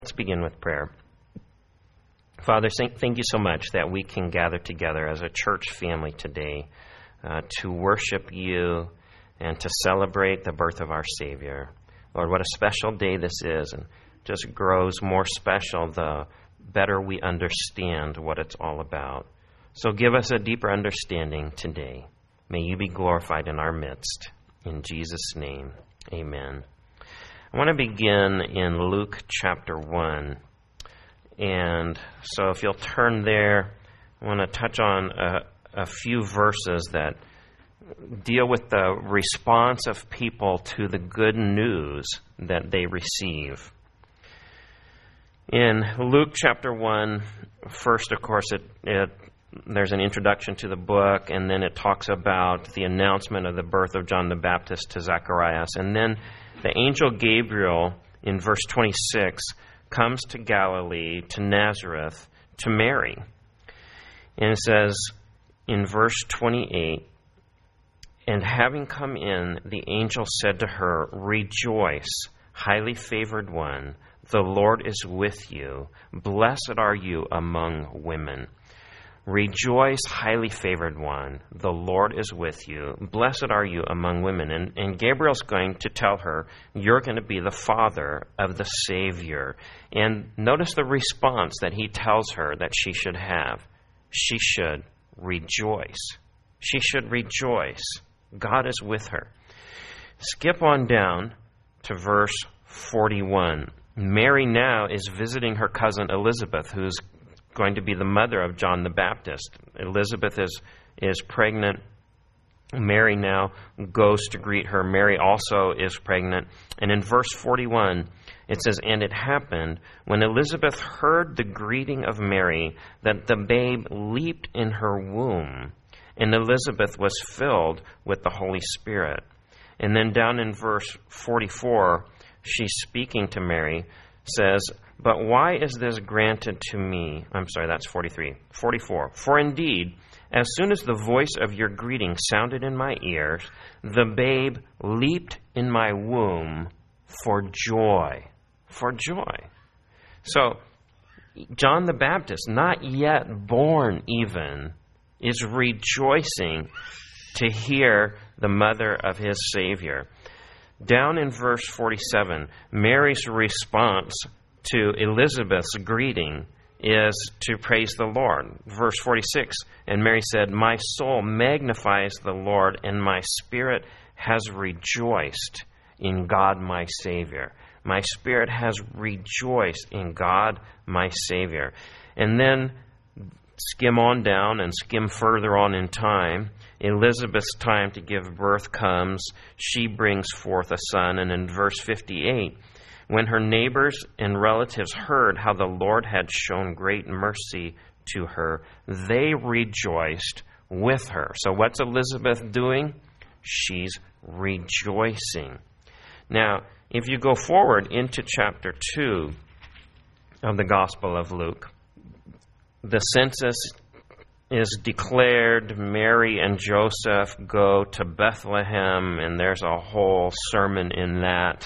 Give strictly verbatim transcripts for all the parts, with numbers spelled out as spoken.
Let's begin with prayer. Father, thank you so much that we can gather together as a church family today uh, to worship you and to celebrate the birth of our Savior. Lord, what a special day this is, and just grows more special the better we understand what it's all about. So give us a deeper understanding today. May you be glorified in our midst. In Jesus' name, amen. I want to begin in Luke chapter one. And so if you'll turn there, I want to touch on a, a few verses that deal with the response of people to the good news that they receive. In Luke chapter one, first, of course, it, it there's an introduction to the book, and then it talks about the announcement of the birth of John the Baptist to Zacharias. And then the angel Gabriel, in verse twenty-six, comes to Galilee, to Nazareth, to Mary. And it says in verse twenty-eight, "And having come in, the angel said to her, 'Rejoice, highly favored one, the Lord is with you. Blessed are you among women.'" Rejoice, highly favored one, the Lord is with you. Blessed are you among women. And, and Gabriel's going to tell her, you're going to be the father of the Savior. And notice the response that he tells her that she should have. She should rejoice. She should rejoice. God is with her. Skip on down to verse forty-one. Mary now is visiting her cousin Elizabeth, who's going to be the mother of John the Baptist. Elizabeth is is pregnant. Mary now goes to greet her. Mary also is pregnant. And in verse forty-one, it says, "And it happened, when Elizabeth heard the greeting of Mary, that the babe leaped in her womb, and Elizabeth was filled with the Holy Spirit." And then down in verse forty-four, she's speaking to Mary, says, "But why is this granted to me?" I'm sorry, that's forty-three. forty-four. "For indeed, as soon as the voice of your greeting sounded in my ears, the babe leaped in my womb for joy." For joy. So, John the Baptist, not yet born even, is rejoicing to hear the mother of his Savior. Down in verse forty-seven, Mary's response to Elizabeth's greeting is to praise the Lord. Verse forty-six, "And Mary said, 'My soul magnifies the Lord, and my spirit has rejoiced in God my Savior.'" My spirit has rejoiced in God my Savior. And then skim on down and skim further on in time. Elizabeth's time to give birth comes. She brings forth a son. And in verse fifty-eight, "When her neighbors and relatives heard how the Lord had shown great mercy to her, they rejoiced with her." So what's Elizabeth doing? She's rejoicing. Now, if you go forward into chapter two of the Gospel of Luke, the census is declared. Mary and Joseph go to Bethlehem, and there's a whole sermon in that.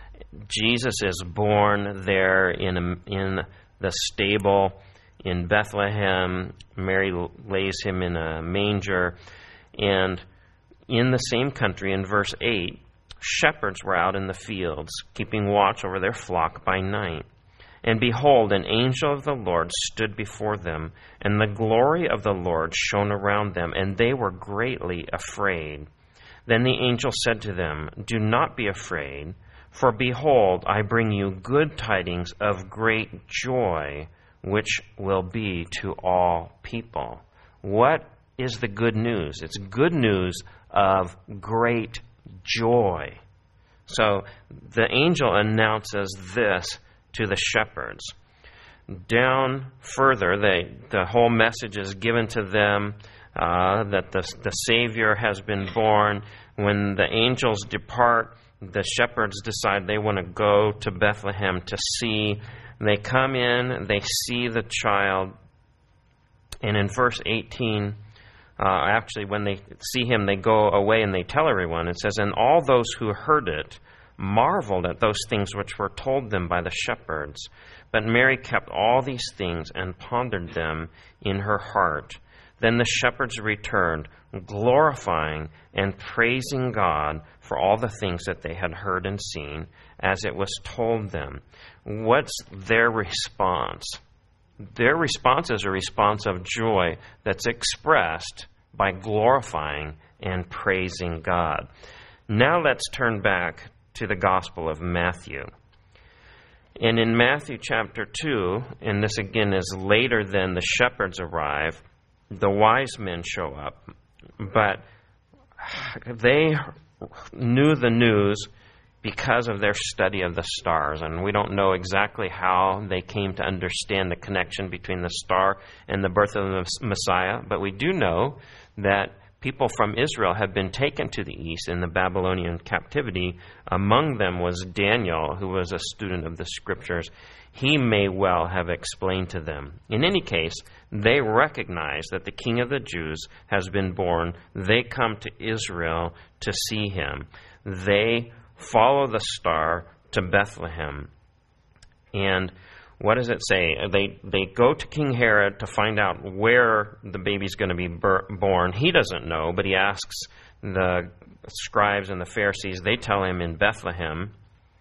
Jesus is born there in a, in the stable in Bethlehem. Mary lays him in a manger. And in the same country, in verse eight, shepherds were out in the fields, keeping watch over their flock by night. "And behold, an angel of the Lord stood before them, and the glory of the Lord shone around them, and they were greatly afraid. Then the angel said to them, 'Do not be afraid, for behold, I bring you good tidings of great joy, which will be to all people.'" What is the good news? It's good news of great joy. So the angel announces this to the shepherds. Down further, they, the whole message is given to them uh, that the, the Savior has been born. When the angels depart, the shepherds decide they want to go to Bethlehem to see. They come in, they see the child, and in verse eighteen, uh, actually when they see him, they go away and they tell everyone. It says, "And all those who heard it marveled at those things which were told them by the shepherds. But Mary kept all these things and pondered them in her heart. Then the shepherds returned, glorifying and praising God for all the things that they had heard and seen, as it was told them. What's their response? Their response is a response of joy that's expressed by glorifying and praising God. Now let's turn back to the Gospel of Matthew. And in Matthew chapter two, and this again is later than the shepherds arrive, the wise men show up. But they knew the news because of their study of the stars. And we don't know exactly how they came to understand the connection between the star and the birth of the Messiah. But we do know that people from Israel had been taken to the east in the Babylonian captivity. Among them was Daniel, who was a student of the Scriptures. He may well have explained to them. In any case, they recognize that the King of the Jews has been born. They come to Israel to see him. They follow the star to Bethlehem. And what does it say? They they go to King Herod to find out where the baby's going to be bur- born. He doesn't know, but he asks the scribes and the Pharisees. They tell him in Bethlehem.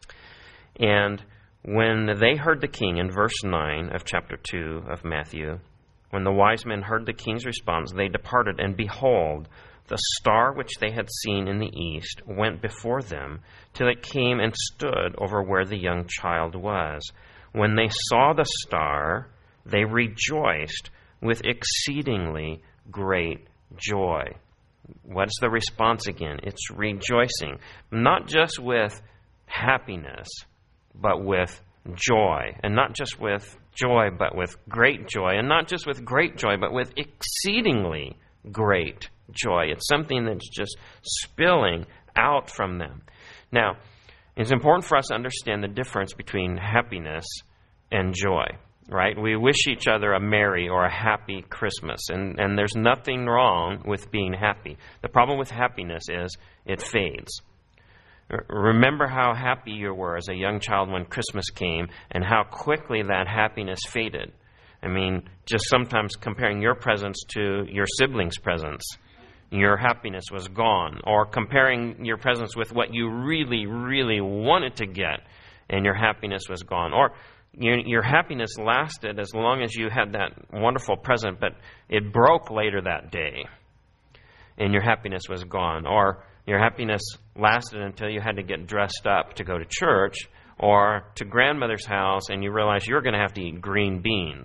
And when they heard the king, in verse nine of chapter two of Matthew, when the wise men heard the king's response, they departed, and behold, the star which they had seen in the east went before them, till it came and stood over where the young child was. When they saw the star, they rejoiced with exceedingly great joy. What's the response again? It's rejoicing. Not just with happiness, but with joy. And not just with joy, but with great joy. And not just with great joy, but with exceedingly great joy. It's something that's just spilling out from them. Now, it's important for us to understand the difference between happiness and joy, right? We wish each other a merry or a happy Christmas, and, and there's nothing wrong with being happy. The problem with happiness is it fades. Remember how happy you were as a young child when Christmas came and how quickly that happiness faded. I mean, just sometimes comparing your presents to your siblings' presents, your happiness was gone. Or comparing your presents with what you really, really wanted to get, and your happiness was gone. Or your, your happiness lasted as long as you had that wonderful present, but it broke later that day, and your happiness was gone. Or your happiness lasted until you had to get dressed up to go to church or to grandmother's house, and you realized you were going to have to eat green beans.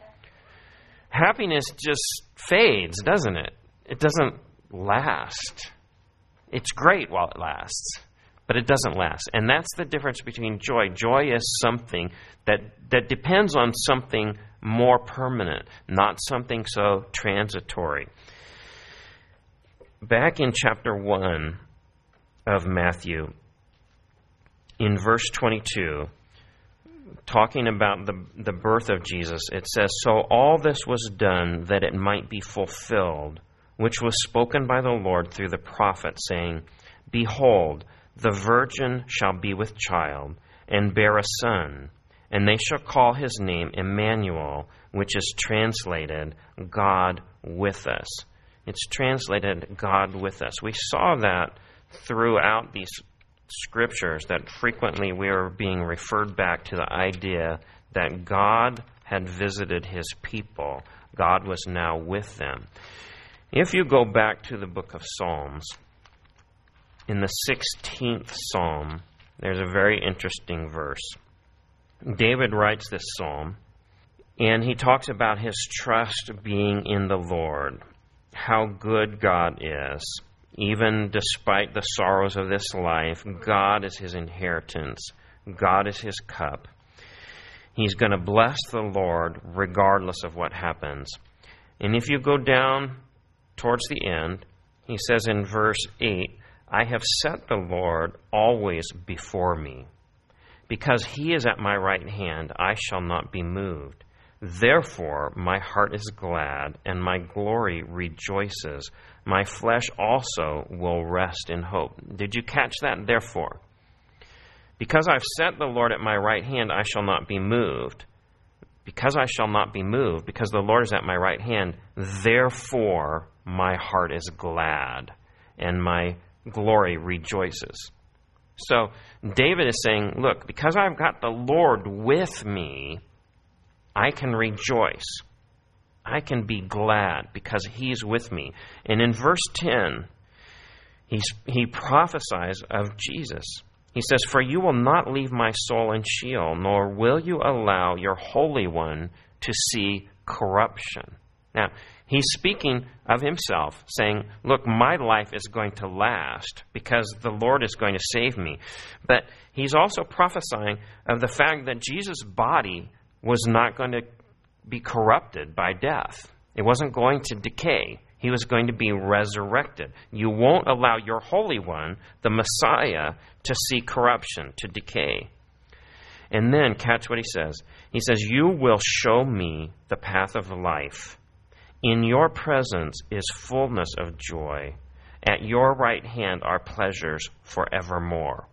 Happiness just fades, doesn't it? It doesn't last. It's great while it lasts, but it doesn't last. And that's the difference between joy. Joy is something that, that depends on something more permanent, not something so transitory. Back in chapter one of Matthew, in verse twenty-two, talking about the, the birth of Jesus, it says, "So all this was done that it might be fulfilled, which was spoken by the Lord through the prophet, saying, Behold, the virgin shall be with child, and bear a son, and they shall call his name Emmanuel, which is translated, God with us." It's translated, God with us. We saw that throughout these scriptures, that frequently we are being referred back to the idea that God had visited his people. God was now with them. If you go back to the book of Psalms, in the sixteenth Psalm, there's a very interesting verse. David writes this psalm, and he talks about his trust being in the Lord, how good God is. Even despite the sorrows of this life, God is his inheritance. God is his cup. He's going to bless the Lord regardless of what happens. And if you go down towards the end, he says in verse eight, "I have set the Lord always before me. Because he is at my right hand, I shall not be moved. Therefore my heart is glad, and my glory rejoices. My flesh also will rest in hope." Did you catch that? Therefore. Because I've set the Lord at my right hand, I shall not be moved. Because I shall not be moved, because the Lord is at my right hand, therefore my heart is glad, and my glory rejoices. So David is saying, look, because I've got the Lord with me, I can rejoice. I can be glad because He's with me. And in verse ten, he's, he prophesies of Jesus. He says, for you will not leave my soul in Sheol, nor will you allow your Holy One to see corruption. Now, he's speaking of himself, saying, look, my life is going to last because the Lord is going to save me. But he's also prophesying of the fact that Jesus' body was not going to be corrupted by death. It wasn't going to decay. He was going to be resurrected. You won't allow your Holy One, the Messiah, to see corruption, to decay. And then, catch what he says. He says, you will show me the path of life. In your presence is fullness of joy. At your right hand are pleasures forevermore.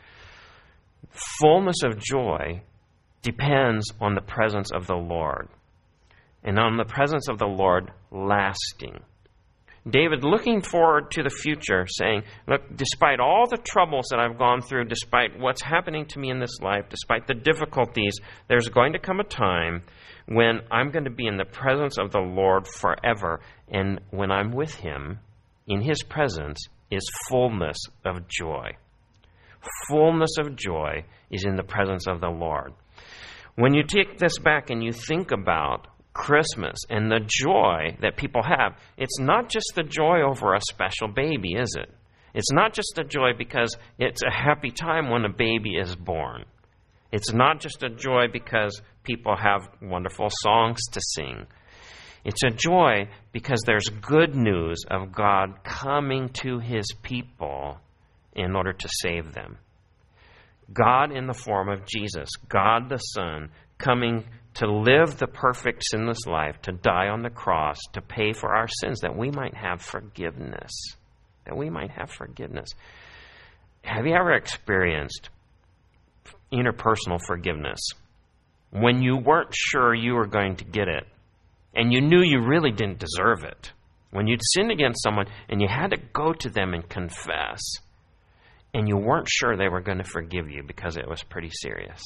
Fullness of joy depends on the presence of the Lord, and on the presence of the Lord lasting. David, looking forward to the future, saying, look, despite all the troubles that I've gone through, despite what's happening to me in this life, despite the difficulties, there's going to come a time when I'm going to be in the presence of the Lord forever. And when I'm with Him, in His presence is fullness of joy. Fullness of joy is in the presence of the Lord. When you take this back and you think about Christmas and the joy that people have, it's not just the joy over a special baby, is it? It's not just the joy because it's a happy time when a baby is born. It's not just a joy because people have wonderful songs to sing. It's a joy because there's good news of God coming to His people in order to save them. God in the form of Jesus, God the Son, coming to live the perfect sinless life, to die on the cross, to pay for our sins, that we might have forgiveness. That we might have forgiveness. Have you ever experienced interpersonal forgiveness when you weren't sure you were going to get it, and you knew you really didn't deserve it? When you'd sinned against someone and you had to go to them and confess, and you weren't sure they were going to forgive you because it was pretty serious.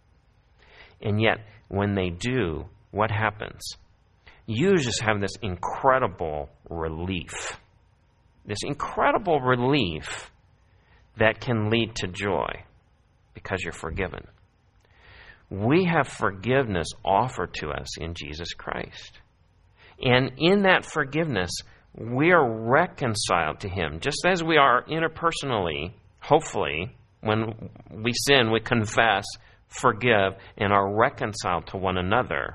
And yet, when they do, what happens? You just have this incredible relief. This incredible relief that can lead to joy because you're forgiven. We have forgiveness offered to us in Jesus Christ. And in that forgiveness, we are reconciled to Him. Just as we are interpersonally, hopefully, when we sin, we confess, forgive, and are reconciled to one another.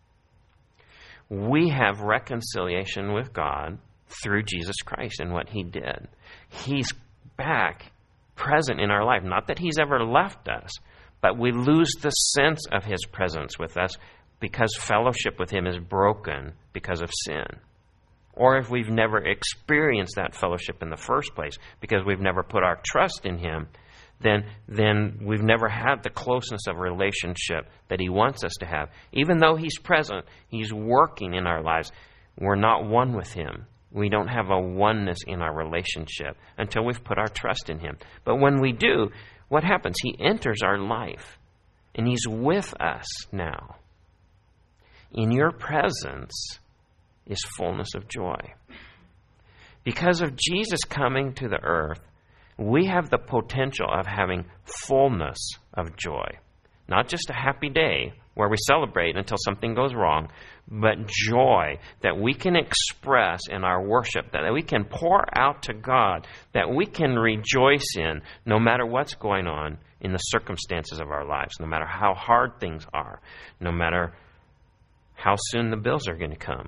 We have reconciliation with God through Jesus Christ and what He did. He's back, present in our life. Not that He's ever left us, but we lose the sense of His presence with us because fellowship with Him is broken because of sin. Or if we've never experienced that fellowship in the first place because we've never put our trust in Him, then then we've never had the closeness of relationship that He wants us to have. Even though He's present, He's working in our lives, we're not one with Him. We don't have a oneness in our relationship until we've put our trust in Him. But when we do, what happens? He enters our life, and He's with us now. In your presence is fullness of joy. Because of Jesus coming to the earth, we have the potential of having fullness of joy. Not just a happy day where we celebrate until something goes wrong, but joy that we can express in our worship, that we can pour out to God, that we can rejoice in no matter what's going on in the circumstances of our lives, no matter how hard things are, no matter how soon the bills are going to come.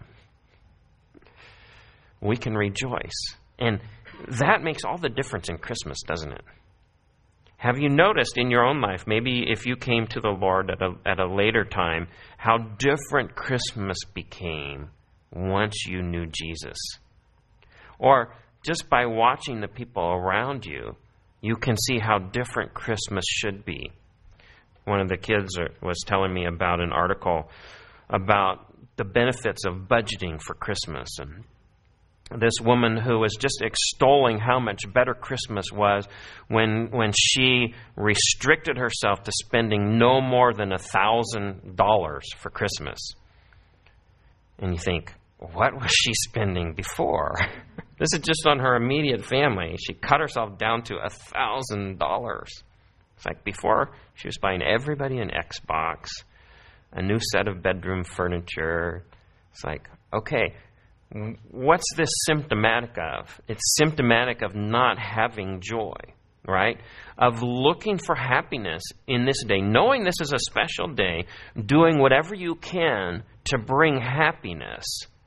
We can rejoice. And that makes all the difference in Christmas, doesn't it? Have you noticed in your own life, maybe if you came to the Lord at a, at a later time, how different Christmas became once you knew Jesus? Or just by watching the people around you, you can see how different Christmas should be. One of the kids was telling me about an article about the benefits of budgeting for Christmas. And this woman who was just extolling how much better Christmas was when when she restricted herself to spending no more than a thousand dollars for Christmas. And you think, what was she spending before? This is just on her immediate family. She cut herself down to a thousand dollars. It's like before, she was buying everybody an Xbox, a new set of bedroom furniture. It's like, okay, what's this symptomatic of? It's symptomatic of not having joy, right? Of looking for happiness in this day, knowing this is a special day, doing whatever you can to bring happiness.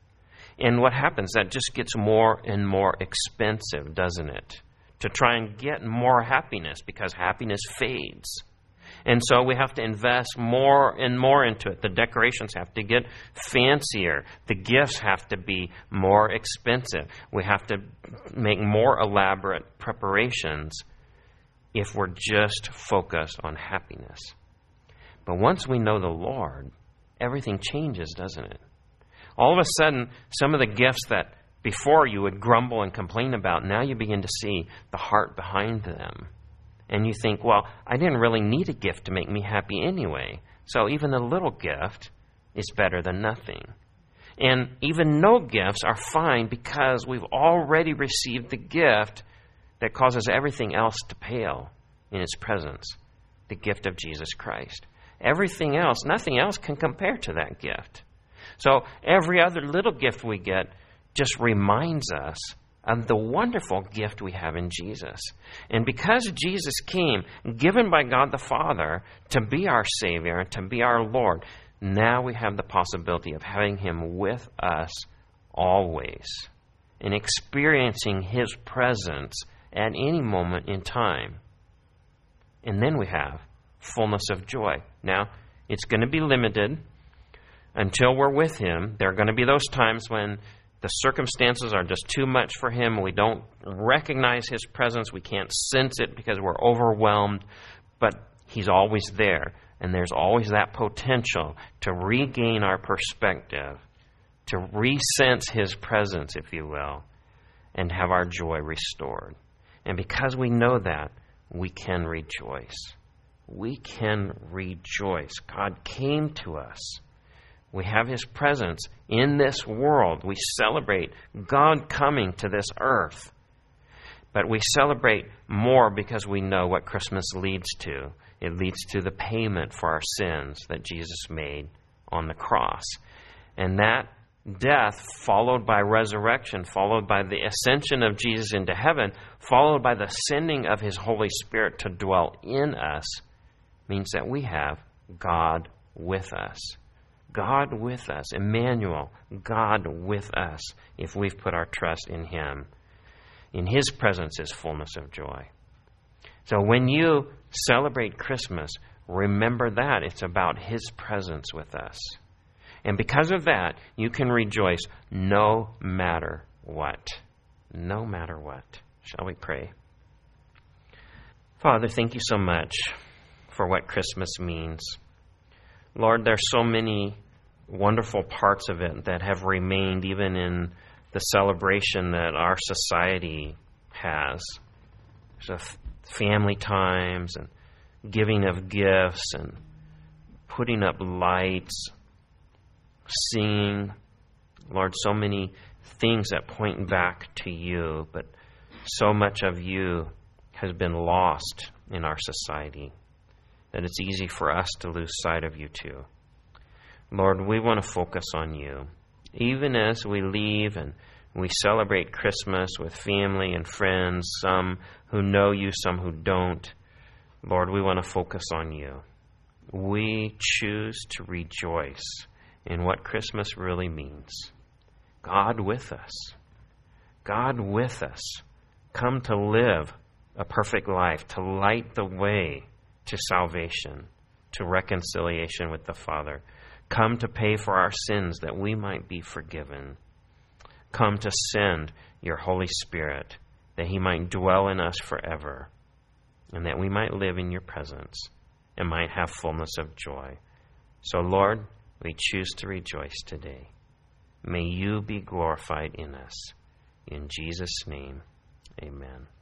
And what happens? That just gets more and more expensive, doesn't it? To try and get more happiness, because happiness fades. And so we have to invest more and more into it. The decorations have to get fancier. The gifts have to be more expensive. We have to make more elaborate preparations if we're just focused on happiness. But once we know the Lord, everything changes, doesn't it? All of a sudden, some of the gifts that before you would grumble and complain about, now you begin to see the heart behind them. And you think, well, I didn't really need a gift to make me happy anyway. So even a little gift is better than nothing. And even no gifts are fine because we've already received the gift that causes everything else to pale in its presence, the gift of Jesus Christ. Everything else, nothing else can compare to that gift. So every other little gift we get just reminds us of the wonderful gift we have in Jesus. And because Jesus came, given by God the Father, to be our Savior and to be our Lord, now we have the possibility of having Him with us always and experiencing His presence at any moment in time. And then we have fullness of joy. Now, it's going to be limited until we're with Him. There are going to be those times when the circumstances are just too much for Him. We don't recognize His presence. We can't sense it because we're overwhelmed. But He's always there. And there's always that potential to regain our perspective, to re-sense His presence, if you will, and have our joy restored. And because we know that, we can rejoice. We can rejoice. God came to us. We have His presence in this world. We celebrate God coming to this earth. But we celebrate more because we know what Christmas leads to. It leads to the payment for our sins that Jesus made on the cross. And that death, followed by resurrection, followed by the ascension of Jesus into heaven, followed by the sending of His Holy Spirit to dwell in us, means that we have God with us. God with us. Emmanuel, God with us, if we've put our trust in Him. In His presence is fullness of joy. So when you celebrate Christmas, remember that it's about His presence with us. And because of that, you can rejoice no matter what. No matter what. Shall we pray? Father, thank you so much for what Christmas means. Lord, there's so many wonderful parts of it that have remained even in the celebration that our society has. There's a family times and giving of gifts and putting up lights, singing. Lord, so many things that point back to you, but so much of you has been lost in our society that it's easy for us to lose sight of you too. Lord, we want to focus on you. Even as we leave and we celebrate Christmas with family and friends, some who know you, some who don't, Lord, we want to focus on you. We choose to rejoice in what Christmas really means. God with us. God with us. Come to live a perfect life, to light the way to salvation, to reconciliation with the Father. Come to pay for our sins that we might be forgiven. Come to send your Holy Spirit that He might dwell in us forever. and that we might live in your presence and might have fullness of joy. So, Lord, we choose to rejoice today. May you be glorified in us. In Jesus' name, amen.